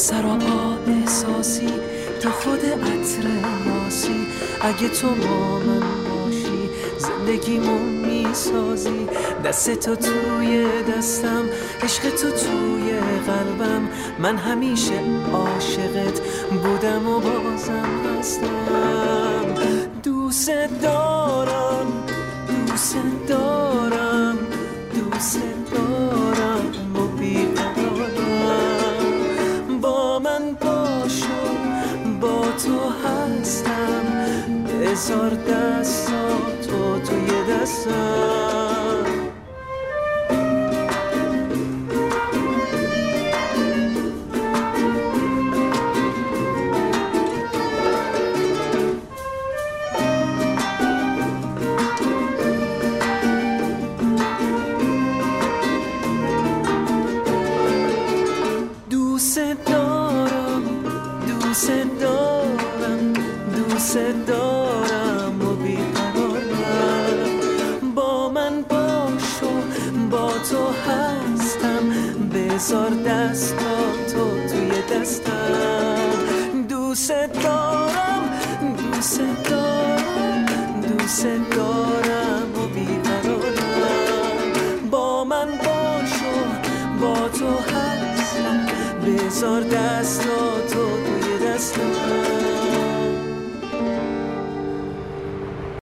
سراپا احساسی تا خود عطر یاسی. اگه تو با من باشی زندگیمو میسازی. دست تو توی دستم، عشق تو توی قلبم. من همیشه عاشقت بودم و بازم هستم. دوست دارم، دوست دارم، دوست دارم و بیقرارم. با من باشو، با تو هستم. بذار دستاتو توی دستم. دوست دارم، دوست دارم، دوست دارم و بیقرارم. با من باش و با تو هستم. بذار دستاتو توی دستم. دوست دارم، دوست دارم، دوست دارم و بیقرارم. با من باش و با تو هستم. بذار دستاتو توی دستم.